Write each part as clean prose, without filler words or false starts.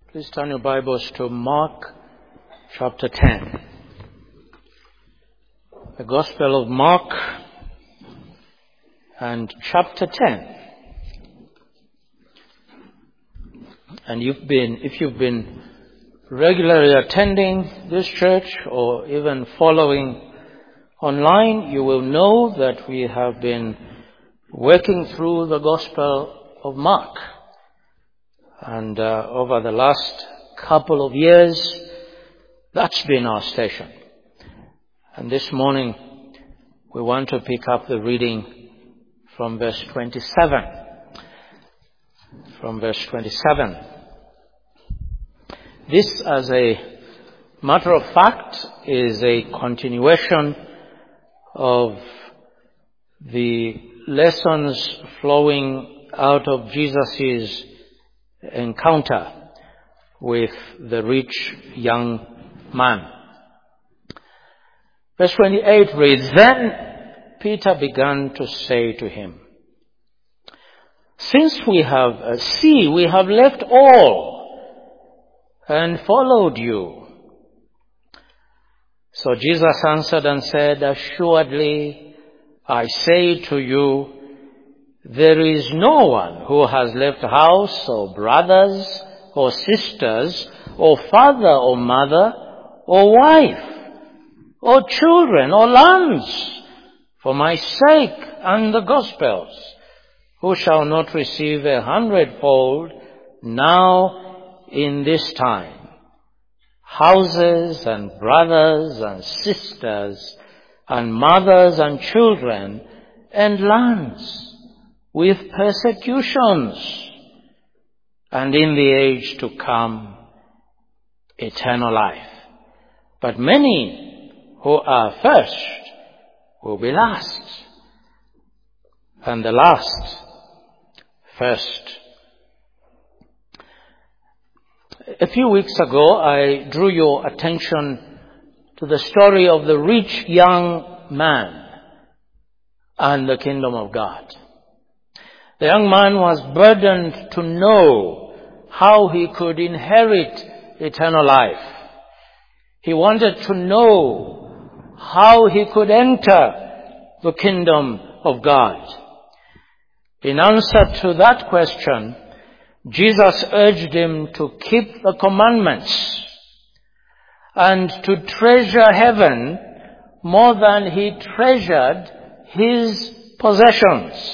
Please turn your Bibles to Mark chapter 10. The Gospel of Mark and chapter 10. And if you've been regularly attending this church or even following online, you will know that we have been working through the Gospel of Mark. And over the last couple of years, that's been our station. And this morning, we want to pick up the reading from verse 27. From verse 27. This, as a matter of fact, is a continuation of the lessons flowing out of Jesus' encounter with the rich young man. Verse 28 reads, "Then Peter began to say to him, 'Since we have left all and followed you.' So Jesus answered and said, 'Assuredly, I say to you, there is no one who has left house or brothers or sisters or father or mother or wife or children or lands for my sake and the gospel's, who shall not receive 100-fold now in this time, houses and brothers and sisters and mothers and children and lands, with persecutions, and in the age to come, eternal life. But many who are first will be last, and the last first.'" A few weeks ago, I drew your attention to the story of the rich young man and the kingdom of God. The young man was burdened to know how he could inherit eternal life. He wanted to know how he could enter the kingdom of God. In answer to that question, Jesus urged him to keep the commandments and to treasure heaven more than he treasured his possessions.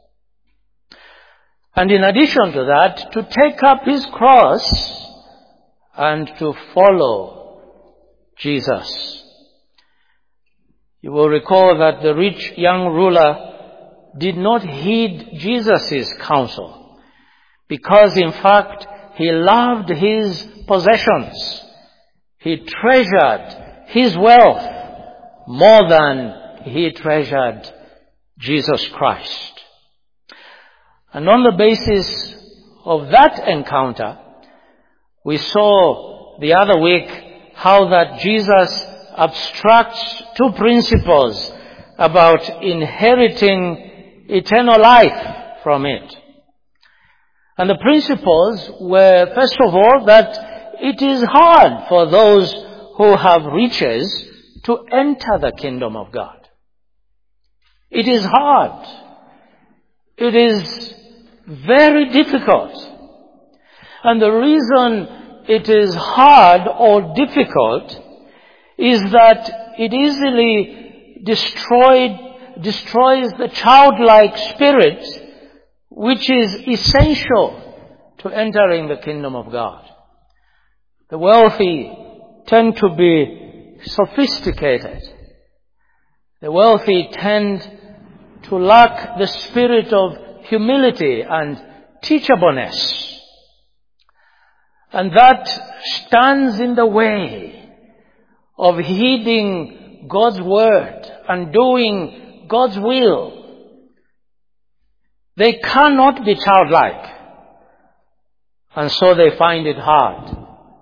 And in addition to that, to take up his cross and to follow Jesus. You will recall that the rich young ruler did not heed Jesus' counsel, because in fact he loved his possessions. He treasured his wealth more than he treasured Jesus Christ. And on the basis of that encounter, we saw the other week how that Jesus abstracts two principles about inheriting eternal life from it. And the principles were, first of all, that it is hard for those who have riches to enter the kingdom of God. It is hard. It is very difficult. And the reason it is hard or difficult is that it easily destroys the childlike spirit which is essential to entering the kingdom of God. The wealthy tend to be sophisticated. The wealthy tend to lack the spirit of humility and teachableness. And that stands in the way of heeding God's word and doing God's will. They cannot be childlike, and so they find it hard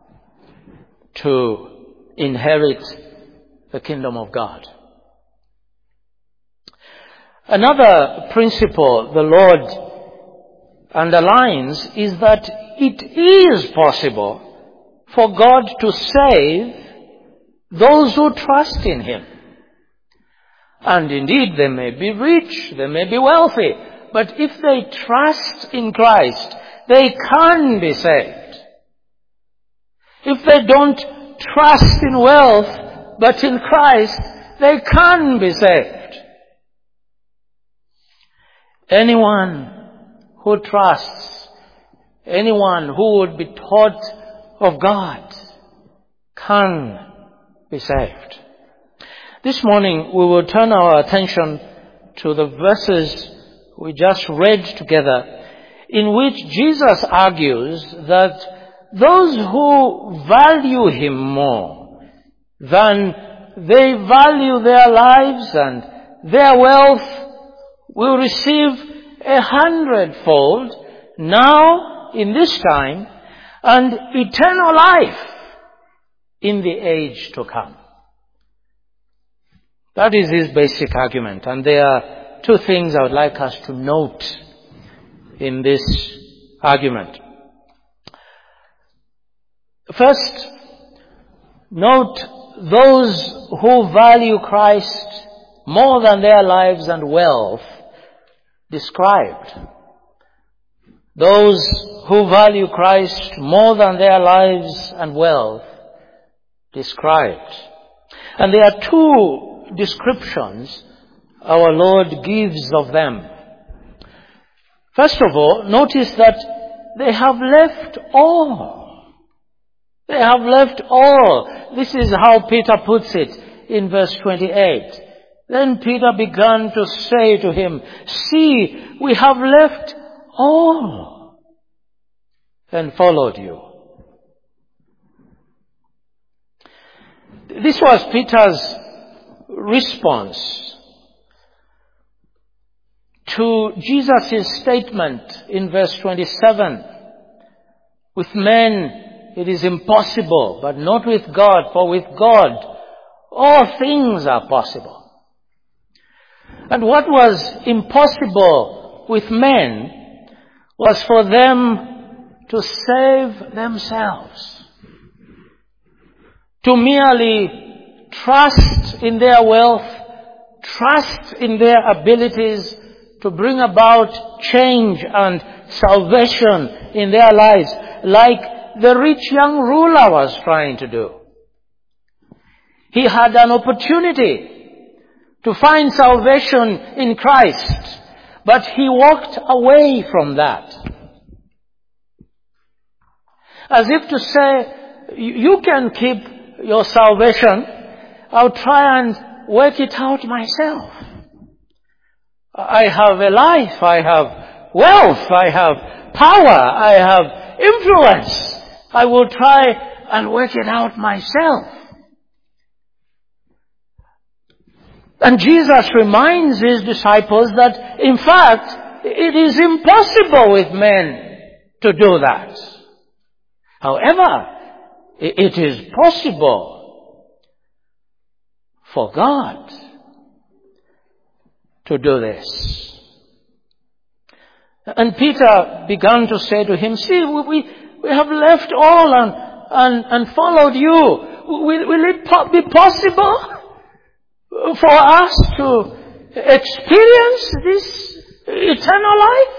to inherit the kingdom of God. Another principle the Lord underlines is that it is possible for God to save those who trust in Him. And indeed, they may be rich, they may be wealthy, but if they trust in Christ, they can be saved. If they don't trust in wealth, but in Christ, they can be saved. Anyone who trusts, anyone who would be taught of God, can be saved. This morning we will turn our attention to the verses we just read together, in which Jesus argues that those who value Him more than they value their lives and their wealth will receive 100-fold now in this time and eternal life in the age to come. That is his basic argument, and there are two things I would like us to note in this argument. First, note those who value Christ more than their lives and wealth described. Those who value Christ more than their lives and wealth described. And there are two descriptions our Lord gives of them. First of all, notice that they have left all. They have left all. This is how Peter puts it in verse 28. Then Peter began to say to him, "See, we have left all and followed you." This was Peter's response to Jesus' statement in verse 27. With men it is impossible, but not with God, for with God all things are possible. And what was impossible with men was for them to save themselves, to merely trust in their wealth, trust in their abilities to bring about change and salvation in their lives, like the rich young ruler was trying to do. He had an opportunity to find salvation in Christ, but he walked away from that. As if to say, you can keep your salvation, I'll try and work it out myself. I have a life, I have wealth, I have power, I have influence. I will try and work it out myself. And Jesus reminds his disciples that, in fact, it is impossible with men to do that. However, it is possible for God to do this. And Peter began to say to him, "See, we have left all and followed you. Will it be possible for us to experience this eternal life?"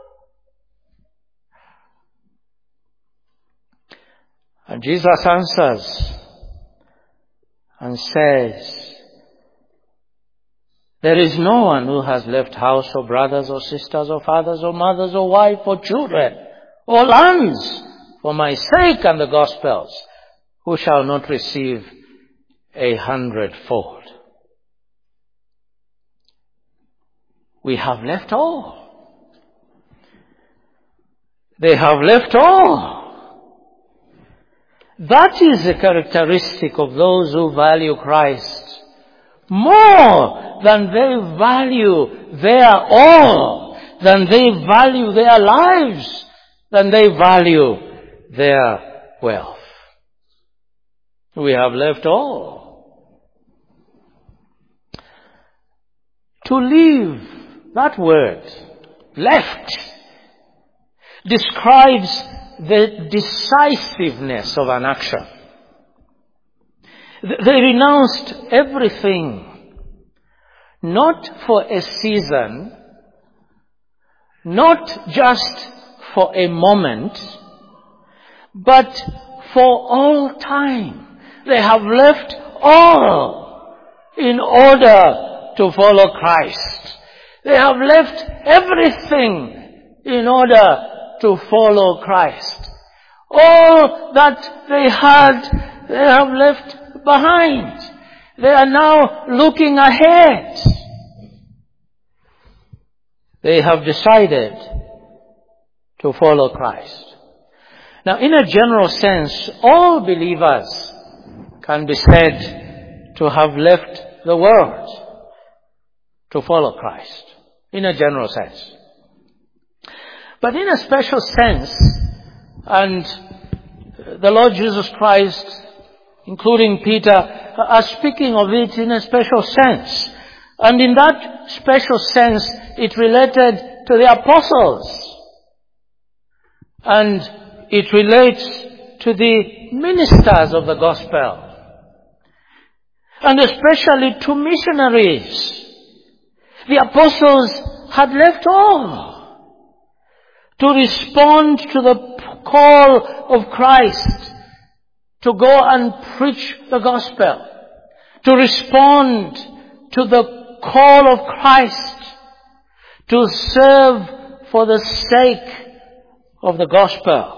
And Jesus answers and says, "There is no one who has left house or brothers or sisters or fathers or mothers or wife or children or lands for my sake and the gospel's, who shall not receive 100-fold. We have left all. They have left all. That is a characteristic of those who value Christ more than they value their all, than they value their lives, than they value their wealth. We have left all. To leave, that word, left, describes the decisiveness of an action. They renounced everything, not for a season, not just for a moment, but for all time. They have left all in order to follow Christ. They have left everything in order to follow Christ. All that they had, they have left behind. They are now looking ahead. They have decided to follow Christ. Now, in a general sense, all believers can be said to have left the world to follow Christ, in a general sense. But in a special sense, and the Lord Jesus Christ, including Peter, are speaking of it in a special sense. And in that special sense, it related to the apostles. And it relates to the ministers of the gospel. And especially to missionaries. The apostles had left all to respond to the call of Christ, to go and preach the gospel, to respond to the call of Christ, to serve for the sake of the gospel.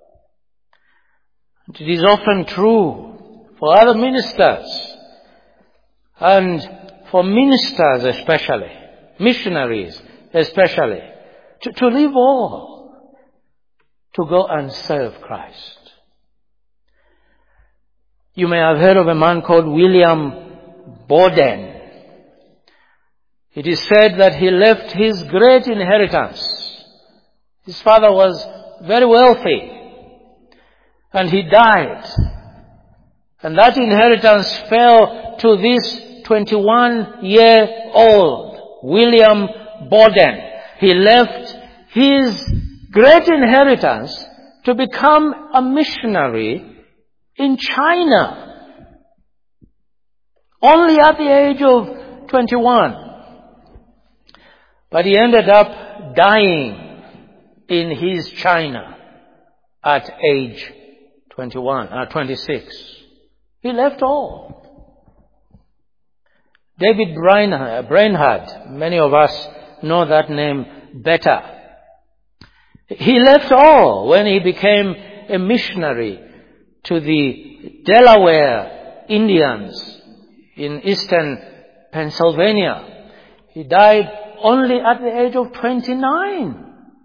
It is often true for other ministers, and for ministers especially, missionaries especially, to leave all to go and serve Christ. You may have heard of a man called William Borden. It is said that he left his great inheritance. His father was very wealthy, and he died. And that inheritance fell to this 21-year-old William Borden. He left his great inheritance to become a missionary in China, only at the age of 21. But he ended up dying in his China at age 26. He left all. David Brainerd, many of us know that name better. He left all when he became a missionary to the Delaware Indians in eastern Pennsylvania. He died only at the age of 29.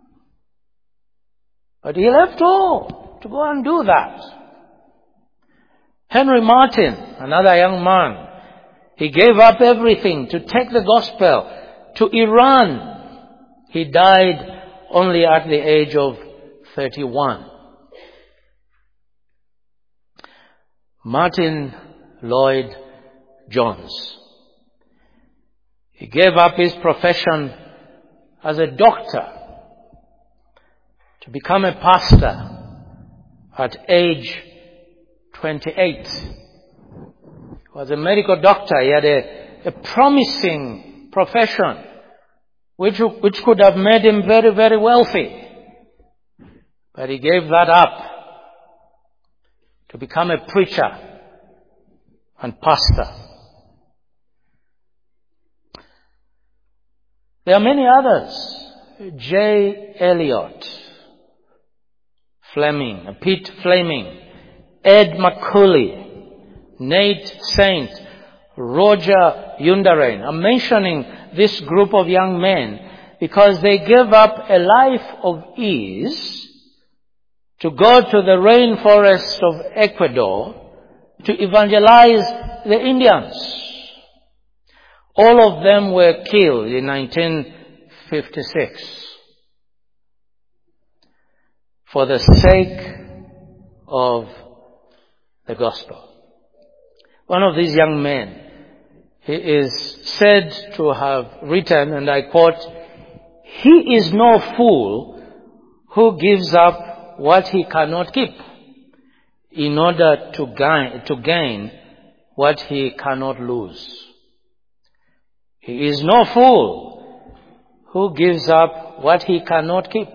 But he left all to go and do that. Henry Martin, another young man, he gave up everything to take the gospel to Iran. He died only at the age of 31. Martin Lloyd Jones. He gave up his profession as a doctor to become a pastor at age 28. He was a medical doctor. He had a promising profession which could have made him very, very wealthy. But he gave that up to become a preacher and pastor. There are many others. J. Elliott Fleming, Pete Fleming, Ed McCulley, Nate Saint, Roger Yundarain. I'm mentioning this group of young men because they gave up a life of ease to go to the rainforest of Ecuador to evangelize the Indians. All of them were killed in 1956 for the sake of the gospel. One of these young men, he is said to have written, and I quote, "He is no fool who gives up what he cannot keep in order to gain what he cannot lose. He is no fool who gives up what he cannot keep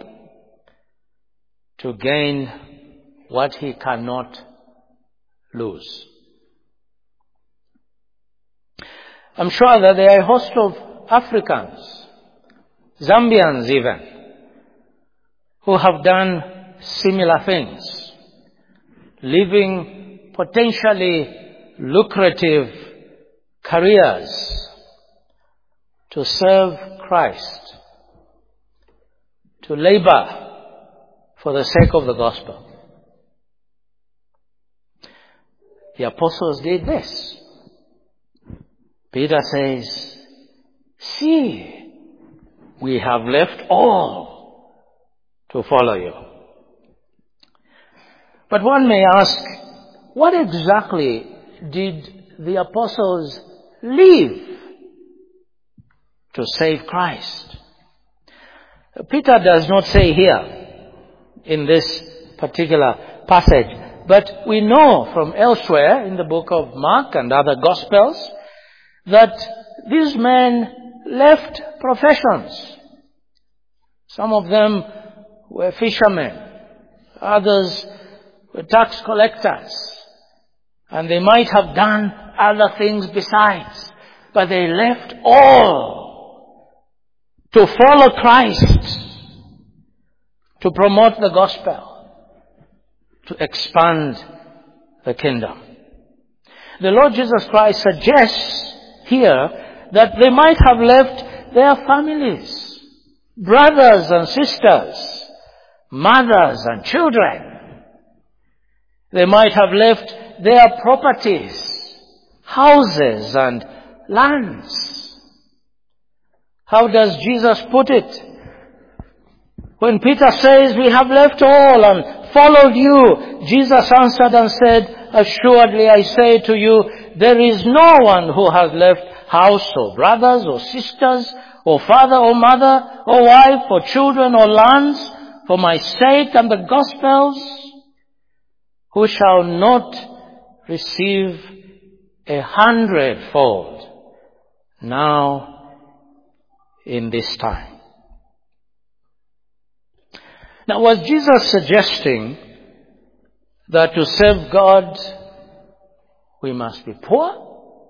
to gain what he cannot lose. I'm sure that there are a host of Africans, Zambians even, who have done similar things, living potentially lucrative careers to serve Christ, to labor for the sake of the gospel. The apostles did this. Peter says, "See, we have left all to follow you." But one may ask, what exactly did the apostles leave to save Christ? Peter does not say here in this particular passage, but we know from elsewhere in the book of Mark and other Gospels that these men left professions. Some of them were fishermen, others were tax collectors, and they might have done other things besides, but they left all to follow Christ, to promote the gospel, to expand the kingdom. The Lord Jesus Christ suggests here that they might have left their families, brothers and sisters, mothers and children. They might have left their properties, houses and lands. How does Jesus put it? When Peter says, "We have left all and followed you," Jesus answered and said, "Assuredly I say to you, there is no one who has left house or brothers or sisters or father or mother or wife or children or lands for my sake and the gospel's, who shall not receive 100-fold now in this time." Now, was Jesus suggesting that to serve God we must be poor?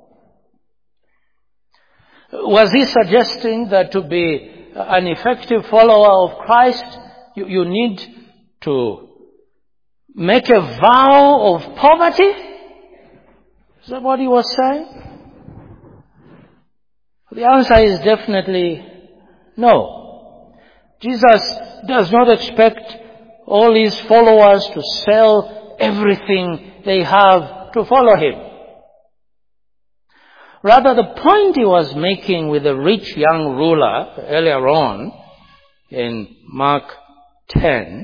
Was he suggesting that to be an effective follower of Christ, you need to make a vow of poverty? Is that what he was saying? The answer is definitely no. Jesus does not expect all his followers to sell everything they have to follow him. Rather, the point he was making with the rich young ruler earlier on in Mark 10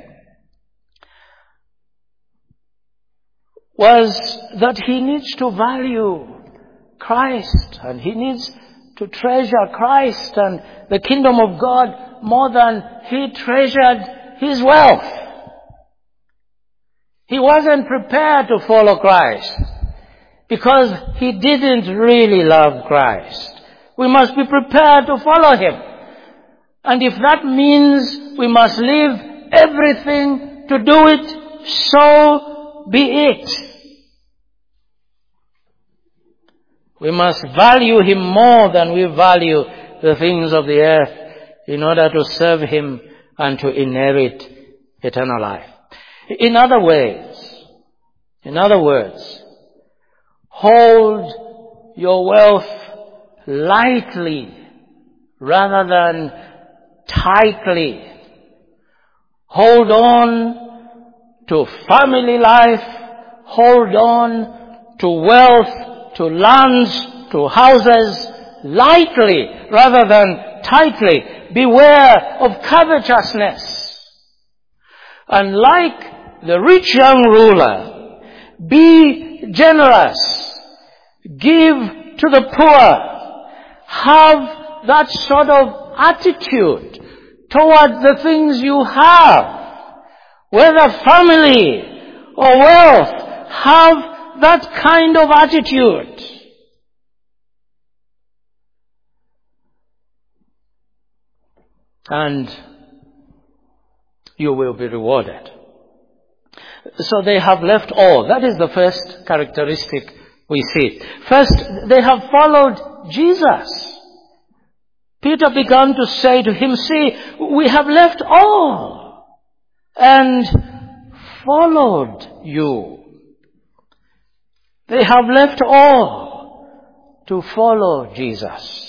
was that he needs to value Christ, and he needs to treasure Christ and the kingdom of God more than he treasured his wealth. He wasn't prepared to follow Christ because he didn't really love Christ. We must be prepared to follow him. And if that means we must leave everything to do it, so be it. We must value him more than we value the things of the earth in order to serve him and to inherit eternal life. In other words, hold your wealth lightly rather than tightly. Hold on to family life. Hold on to wealth, to lands, to houses lightly rather than tightly. Beware of covetousness. And like the rich young ruler, be generous. Give to the poor. Have that sort of attitude towards the things you have. whether family or wealth, have that kind of attitude. And you will be rewarded. So they have left all. That is the first characteristic we see. First, they have followed Jesus. Peter began to say to him, see, we have left all and followed you. They have left all to follow Jesus.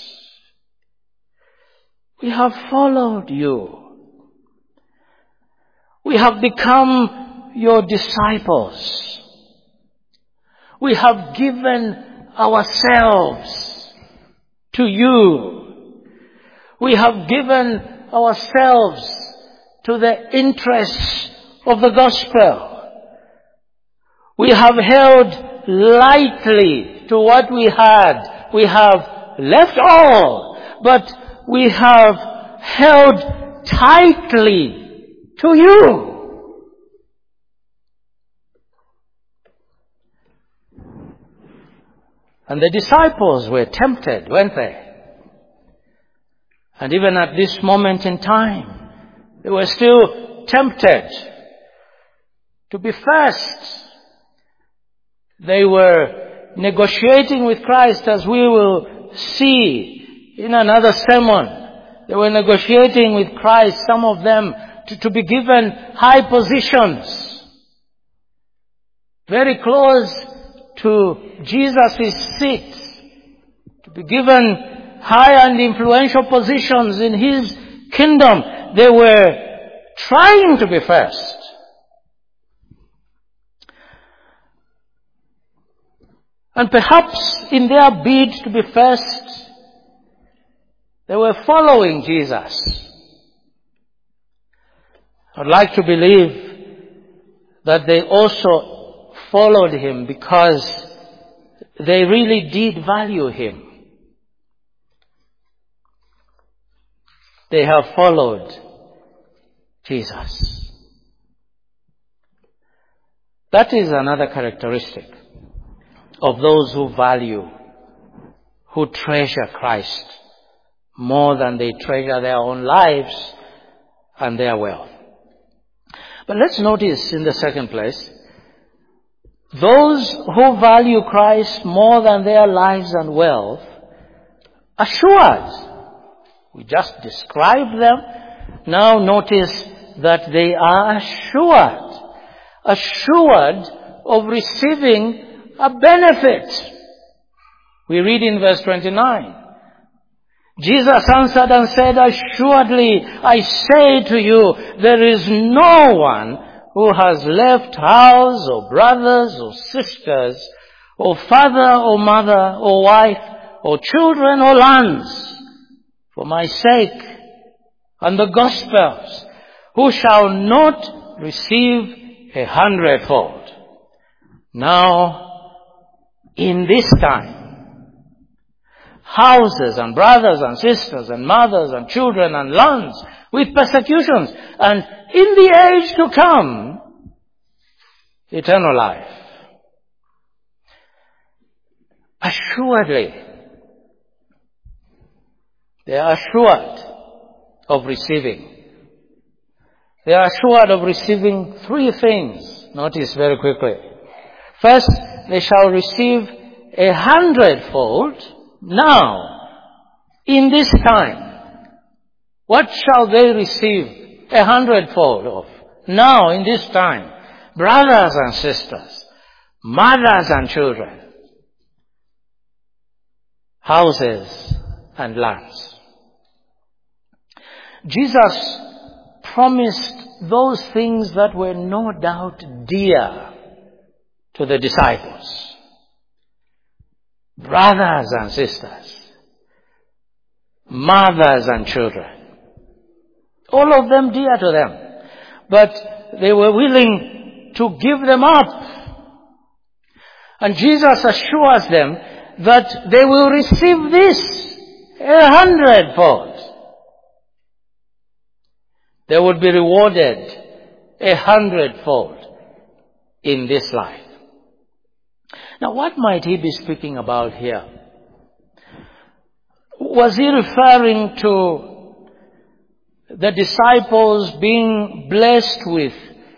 We have followed you. We have become your disciples. We have given ourselves to you. We have given ourselves to the interests of the gospel. We have held lightly to what we had. We have left all, but we have held tightly to you. And the disciples were tempted, weren't they? And even at this moment in time, they were still tempted to be first. They were negotiating with Christ, as we will see in another sermon. They were negotiating with Christ, some of them, to be given high positions. Very close to Jesus' seat. To be given high and influential positions in His kingdom. They were trying to be first. And perhaps in their bid to be first, they were following Jesus. I'd like to believe that they also followed Him because they really did value Him. They have followed Jesus. That is another characteristic of those who value, who treasure Christ more than they treasure their own lives and their wealth. But let's notice in the second place, those who value Christ more than their lives and wealth are assured. We just described them. Now notice that they are assured of receiving a benefit. We read in verse 29. Jesus answered and said, assuredly, I say to you, there is no one who has left house or brothers or sisters or father or mother or wife or children or lands for my sake and the gospel's, who shall not receive 100-fold. Now, in this time, houses and brothers and sisters and mothers and children and lands with persecutions, and in the age to come, eternal life. Assuredly, they are assured of receiving. They are assured of receiving three things. Notice very quickly. First, they shall receive 100-fold now, in this time. What shall they receive 100-fold of? Now, in this time. Brothers and sisters, mothers and children, houses and lands. Jesus promised those things that were no doubt dear to the disciples. Brothers and sisters, mothers and children, all of them dear to them. But they were willing to give them up. And Jesus assures them that they will receive this 100-fold. They would be rewarded 100-fold in this life. Now, what might he be speaking about here? Was he referring to the disciples being blessed with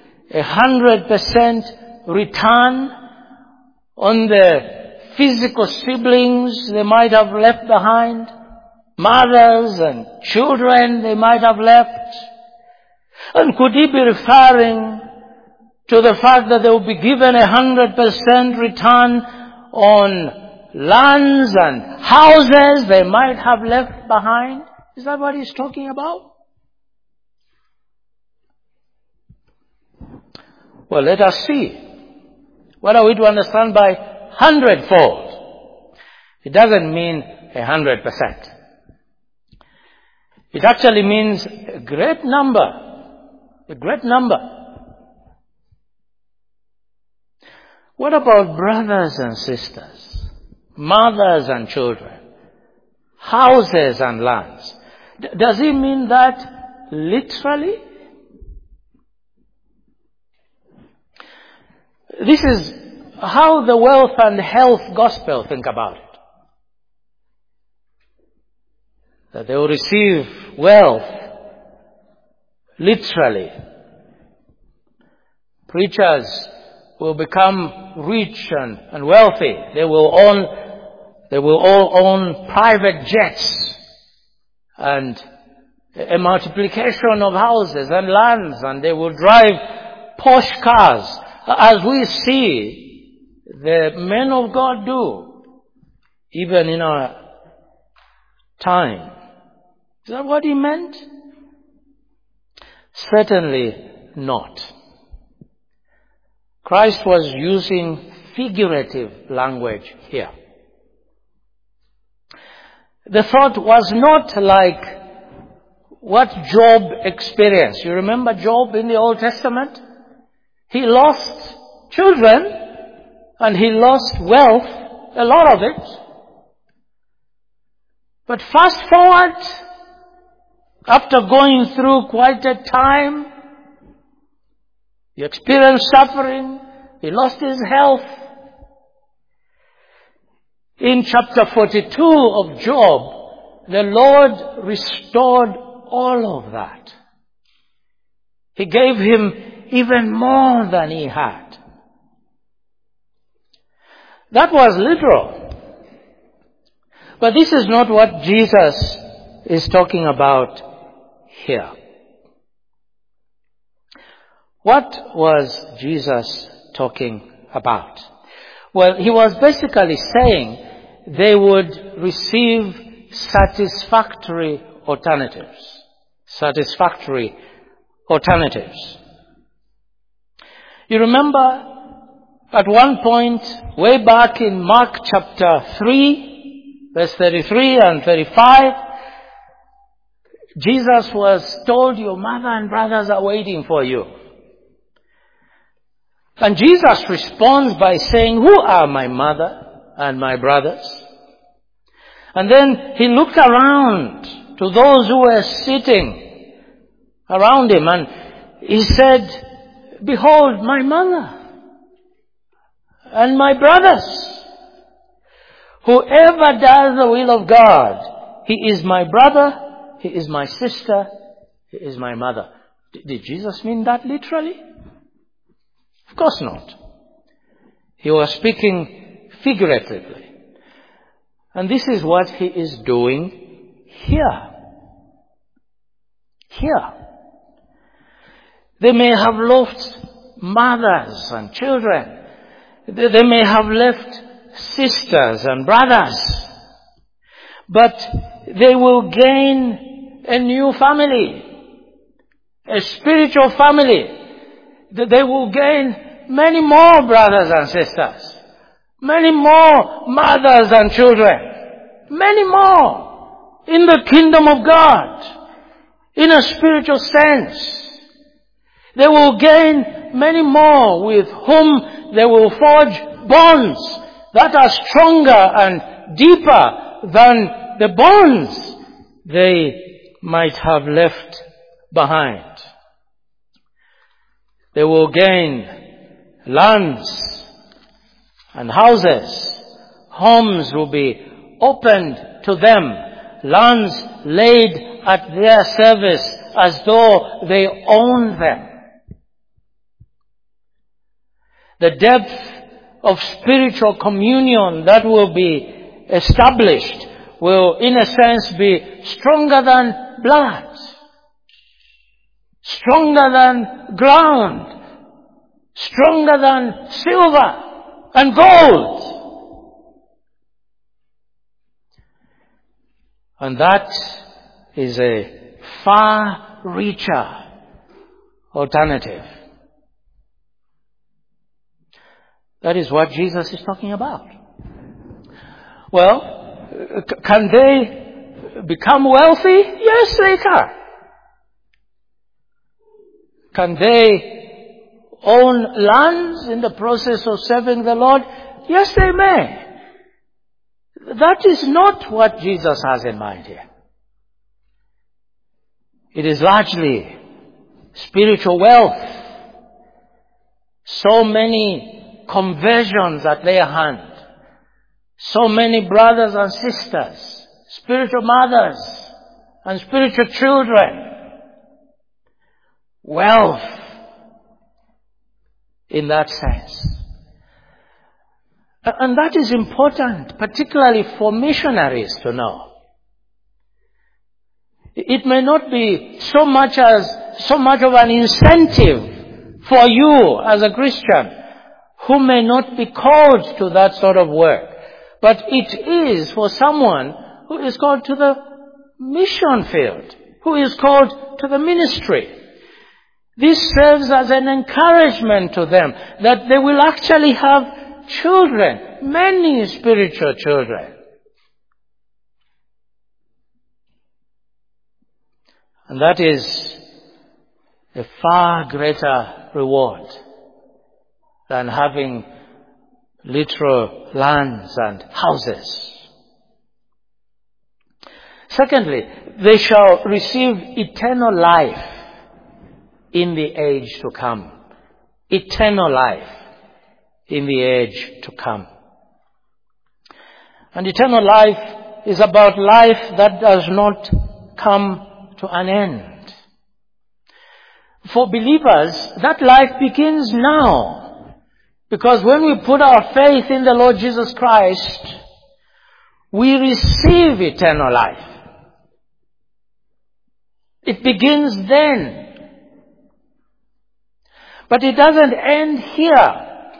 100% return on the physical siblings they might have left behind, mothers and children they might have left? And could he be referring to the fact that they will be given 100% return on lands and houses they might have left behind? Is that what he's talking about? Well, let us see. What are we to understand by 100-fold? It doesn't mean 100%. It actually means a great number. A great number. What about brothers and sisters, mothers and children, houses and lands? Does he mean that literally? This is how the wealth and health gospel think about it. That they will receive wealth literally. Preachers will become rich and wealthy. They will all own private jets and a multiplication of houses and lands, and they will drive posh cars, as we see the men of God do, even in our time. Is that what he meant? Certainly not. Christ was using figurative language here. The thought was not like what Job experienced. You remember Job in the Old Testament? He lost children and he lost wealth, a lot of it. But fast forward, after going through quite a time, he experienced suffering, he lost his health. In chapter 42 of Job, the Lord restored all of that. He gave him even more than he had. That was literal. But this is not what Jesus is talking about here. What was Jesus talking about? Well, he was basically saying they would receive satisfactory alternatives. Satisfactory alternatives. You remember at one point, way back in Mark chapter 3, verse 33 and 35, Jesus was told, your mother and brothers are waiting for you. And Jesus responds by saying, who are my mother and my brothers? And then he looked around to those who were sitting around him and he said, behold, my mother and my brothers. Whoever does the will of God, he is my brother, he is my sister, he is my mother. Did Jesus mean that literally? Of course not. He was speaking figuratively. And this is what he is doing here. Here. They may have lost mothers and children. They may have left sisters and brothers. But they will gain a new family. A spiritual family. They will gain many more brothers and sisters. Many more mothers and children. Many more in the kingdom of God. In a spiritual sense. They will gain many more with whom they will forge bonds that are stronger and deeper than the bonds they might have left behind. They will gain lands and houses. Homes will be opened to them. Lands laid at their service as though they own them. The depth of spiritual communion that will be established will, in a sense, be stronger than blood, stronger than ground, stronger than silver and gold. And that is a far richer alternative. That is what Jesus is talking about. Well, can they become wealthy? Yes, they can. Can they own lands in the process of serving the Lord? Yes, they may. That is not what Jesus has in mind here. It is largely spiritual wealth. So many conversions at their hand. So many brothers and sisters, spiritual mothers and spiritual children. Wealth in that sense. And that is important, particularly for missionaries to know. It may not be so much of an incentive for you as a Christian who may not be called to that sort of work. But it is for someone who is called to the mission field, who is called to the ministry. This serves as an encouragement to them that they will actually have children, many spiritual children. And that is a far greater reward than having literal lands and houses. Secondly, they shall receive eternal life in the age to come. Eternal life in the age to come. And eternal life is about life that does not come to an end. For believers, that life begins now. Because when we put our faith in the Lord Jesus Christ, we receive eternal life. It begins then. But it doesn't end here.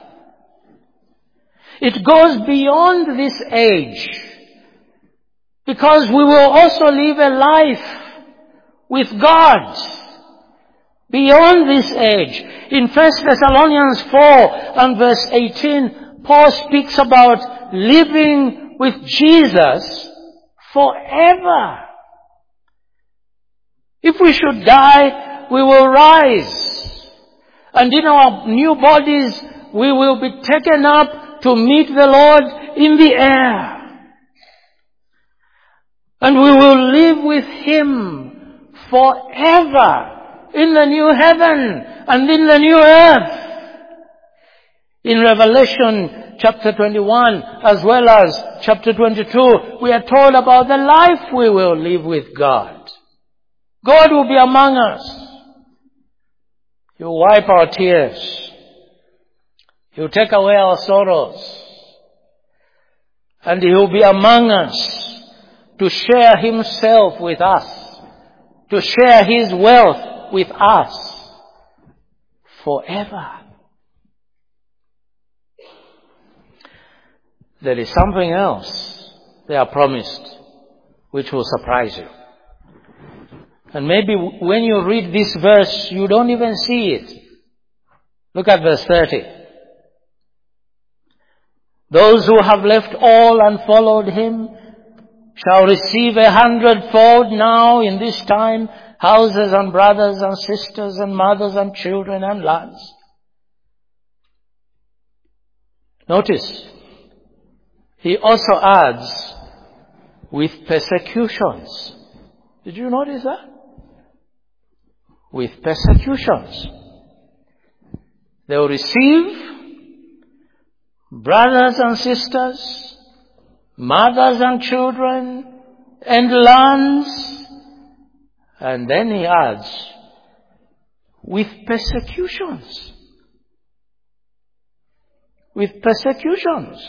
It goes beyond this age. Because we will also live a life with God beyond this age. In 1 Thessalonians 4 and verse 18, Paul speaks about living with Jesus forever. If we should die, we will rise. And in our new bodies, we will be taken up to meet the Lord in the air. And we will live with Him forever in the new heaven and in the new earth. In Revelation chapter 21 as well as chapter 22, we are told about the life we will live with God. God will be among us. He will wipe our tears. He will take away our sorrows. And He will be among us to share Himself with us, to share His wealth with us forever. There is something else they are promised which will surprise you. And maybe when you read this verse, you don't even see it. Look at verse 30. Those who have left all and followed Him shall receive 100-fold now in this time, houses and brothers and sisters and mothers and children and lands. Notice, he also adds, with persecutions. Did you notice that? With persecutions. They will receive brothers and sisters, mothers and children, and lands. And then he adds, with persecutions. With persecutions.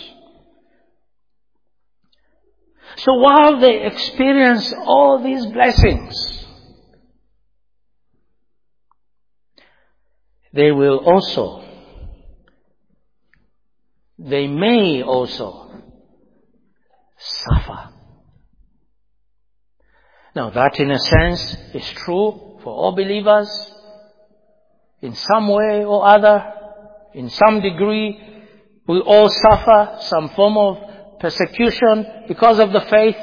So while they experience all these blessings, they may also suffer. Now that in a sense is true for all believers in some way or other, in some degree. We all suffer some form of persecution because of the faith.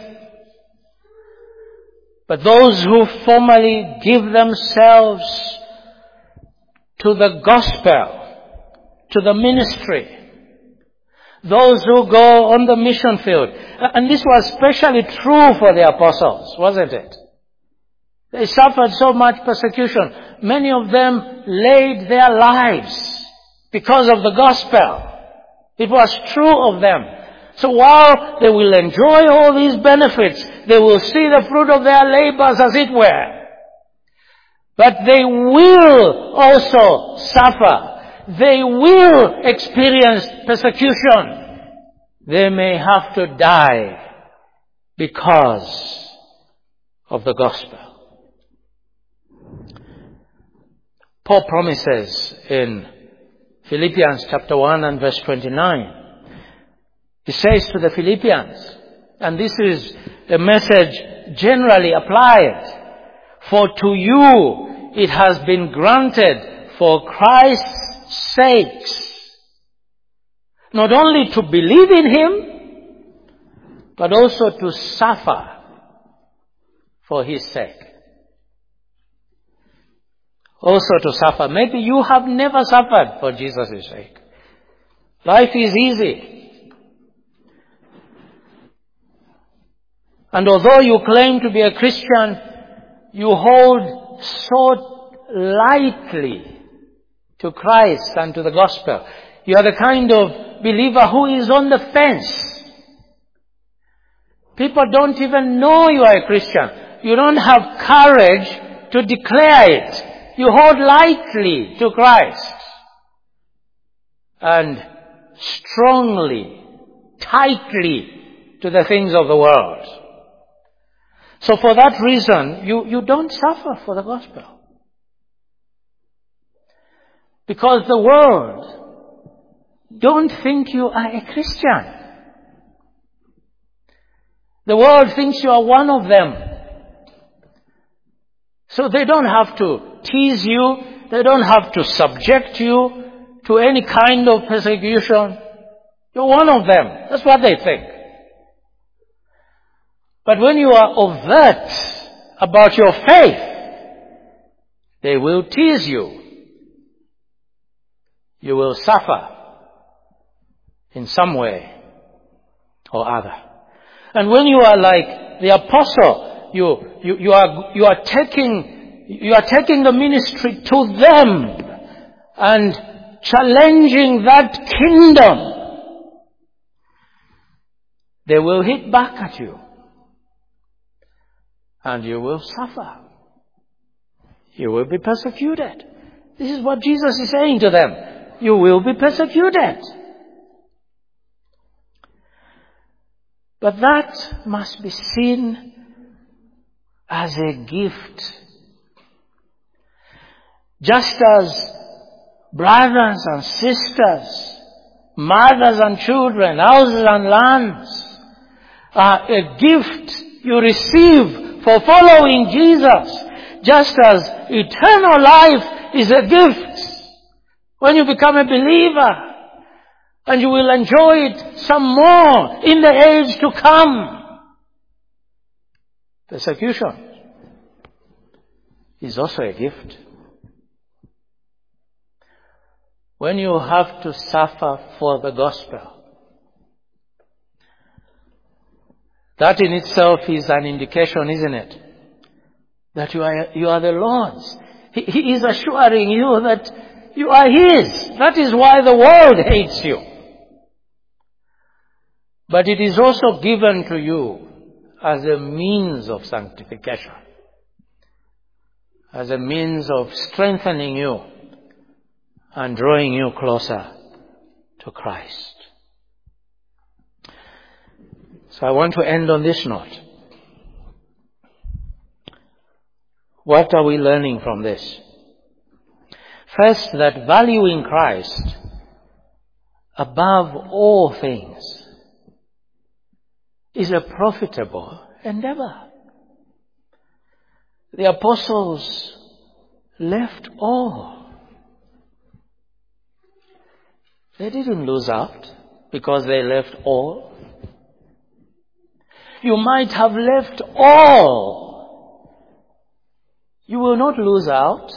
But those who formally give themselves to the gospel, to the ministry, those who go on the mission field. And this was especially true for the apostles, wasn't it? They suffered so much persecution. Many of them laid their lives because of the gospel. It was true of them. So while they will enjoy all these benefits, they will see the fruit of their labors, as it were. But they will also suffer. They will experience persecution. They may have to die because of the gospel. Paul promises in Philippians chapter 1 and verse 29. He says to the Philippians, and this is a message generally applied, for to you it has been granted for Christ's sakes, not only to believe in Him, but also to suffer for His sake. Also to suffer. Maybe you have never suffered for Jesus' sake. Life is easy. And although you claim to be a Christian, you hold so lightly to Christ and to the gospel. You are the kind of believer who is on the fence. People don't even know you are a Christian. You don't have courage to declare it. You hold lightly to Christ and strongly, tightly to the things of the world. So for that reason, you don't suffer for the gospel. Because the world don't think you are a Christian. The world thinks you are one of them. So they don't have to tease you. They don't have to subject you to any kind of persecution. You're one of them. That's what they think. But when you are overt about your faith, they will tease you. You will suffer in some way or other. And when you are like the apostle, you are taking the ministry to them and challenging that kingdom. They will hit back at you. And you will suffer. You will be persecuted. This is what Jesus is saying to them. You will be persecuted. But that must be seen as a gift. Just as brothers and sisters, mothers and children, houses and lands are a gift you receive for following Jesus, just as eternal life is a gift when you become a believer, and you will enjoy it some more in the age to come. Persecution is also a gift. When you have to suffer for the gospel, that in itself is an indication, isn't it? That you are the Lord's. He is assuring you that you are His. That is why the world hates you. But it is also given to you as a means of sanctification, as a means of strengthening you and drawing you closer to Christ. So I want to end on this note. What are we learning from this? First, that valuing Christ above all things is a profitable endeavor. The apostles left all. They didn't lose out because they left all. You might have left all. You will not lose out.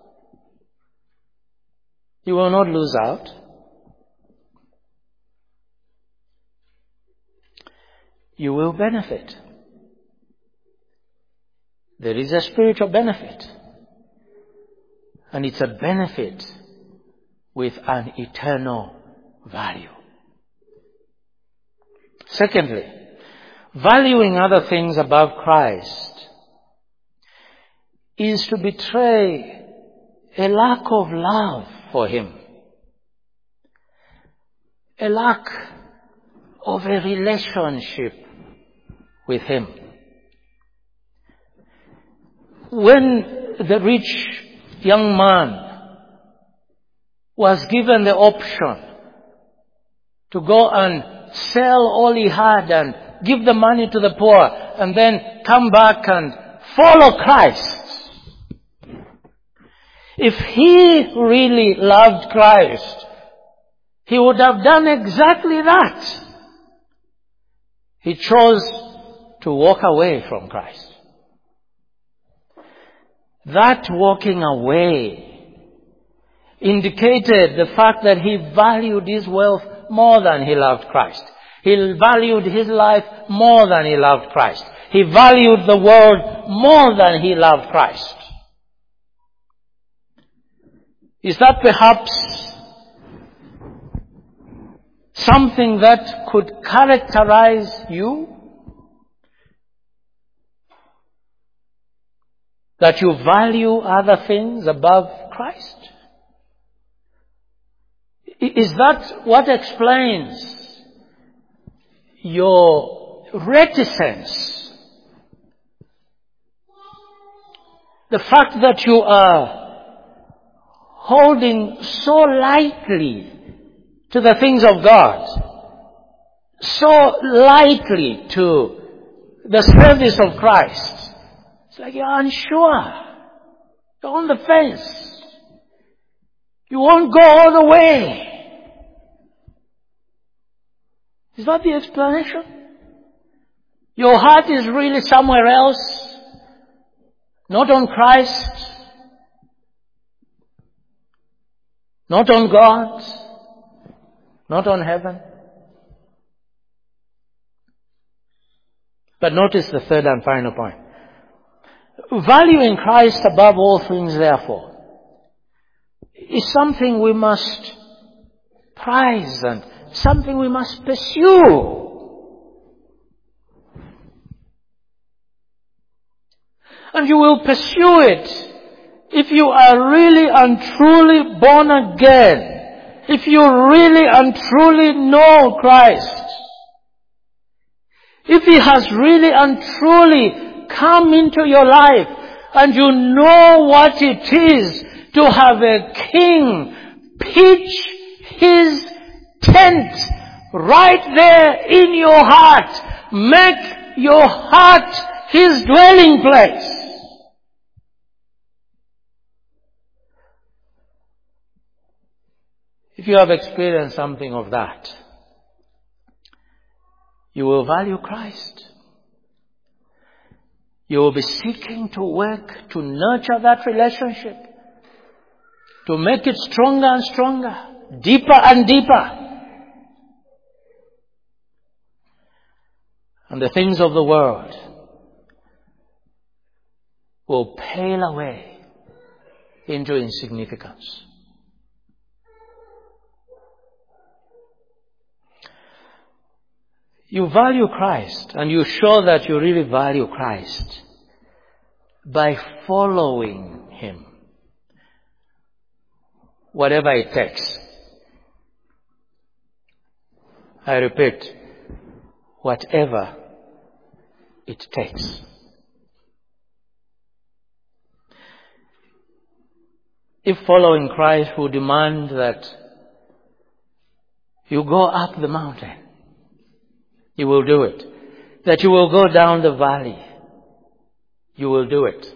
You will not lose out. You will benefit. There is a spiritual benefit. And it's a benefit with an eternal value. Secondly, valuing other things above Christ is to betray a lack of love for Him, a lack of a relationship with Him. When the rich young man was given the option to go and sell all he had and give the money to the poor and then come back and follow Christ, if he really loved Christ, he would have done exactly that. He chose to walk away from Christ. That walking away indicated the fact that he valued his wealth more than he loved Christ. He valued his life more than he loved Christ. He valued the world more than he loved Christ. Is that perhaps something that could characterize you? That you value other things above Christ? Is that what explains your reticence? The fact that you are holding so lightly to the things of God, so lightly to the service of Christ. It's like you're unsure. You're on the fence. You won't go all the way. Is that the explanation? Your heart is really somewhere else, not on Christ, not on God, not on heaven. But notice the third and final point. Valuing Christ above all things, therefore, is something we must prize and something we must pursue. And you will pursue it if you are really and truly born again, if you really and truly know Christ, if He has really and truly come into your life and you know what it is to have a king pitch his tent right there in your heart, make your heart His dwelling place. If you have experienced something of that, you will value Christ. You will be seeking to work to nurture that relationship, to make it stronger and stronger, deeper and deeper. And the things of the world will pale away into insignificance. You value Christ, and you show that you really value Christ by following Him, whatever it takes. I repeat, whatever it takes. If following Christ would demand that you go up the mountain, you will do it. That you will go down the valley, you will do it.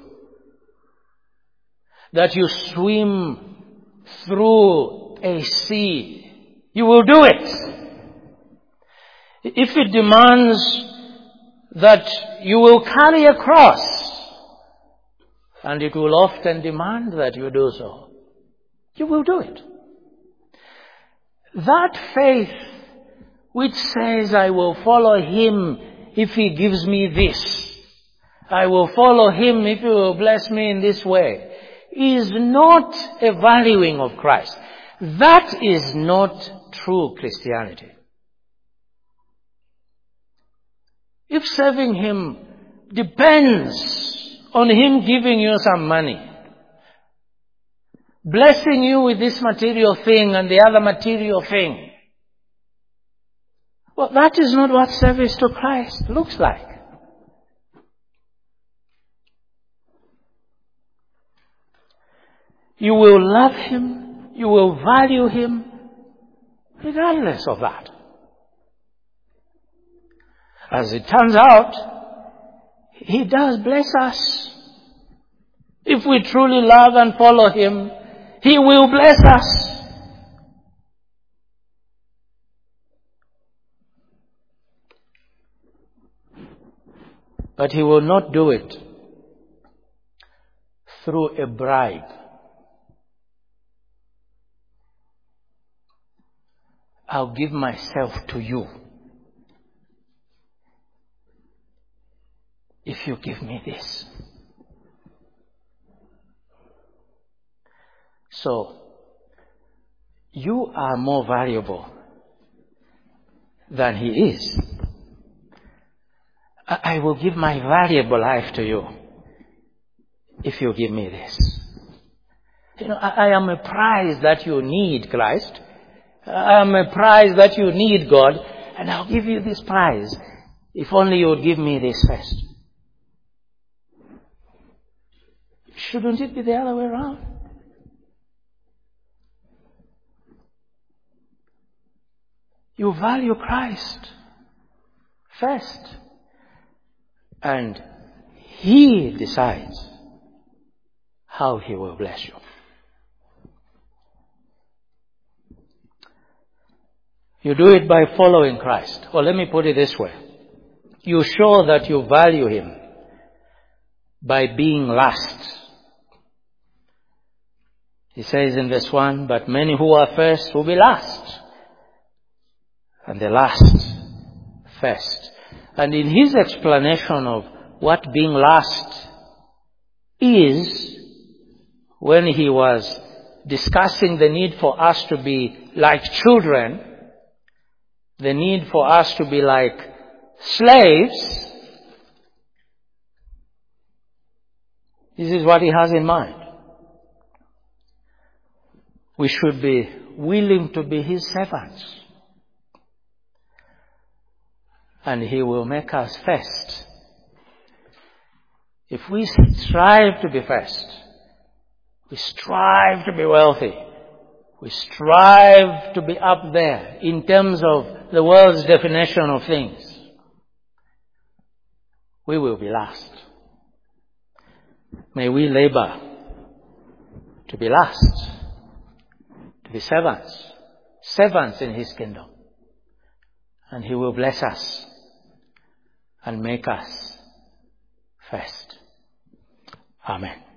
That you swim through a sea, you will do it. If it demands that you will carry a cross, and it will often demand that you do so, you will do it. That faith which says, I will follow Him if He gives me this, I will follow Him if He will bless me in this way, is not a valuing of Christ. That is not true Christianity. If serving Him depends on Him giving you some money, blessing you with this material thing and the other material thing, well, that is not what service to Christ looks like. You will love Him, you will value Him, regardless of that. As it turns out, He does bless us. If we truly love and follow Him, He will bless us. But He will not do it through a bribe. I'll give myself to you if you give me this. So, you are more valuable than He is. I will give my valuable life to you if you give me this. You know, I am a prize that you need, Christ. I am a prize that you need, God, and I'll give you this prize if only you would give me this first. Shouldn't it be the other way around? You value Christ first, and He decides how He will bless you. You do it by following Christ. Or let me put it this way. You show that you value Him by being last. He says in verse 1, but many who are first will be last, and the last first. And in his explanation of what being last is, when he was discussing the need for us to be like children, the need for us to be like slaves, this is what he has in mind. We should be willing to be His servants. And He will make us first. If we strive to be first, we strive to be wealthy, we strive to be up there in terms of the world's definition of things, we will be last. May we labor to be last, to be servants in His kingdom. And He will bless us and make us first. Amen.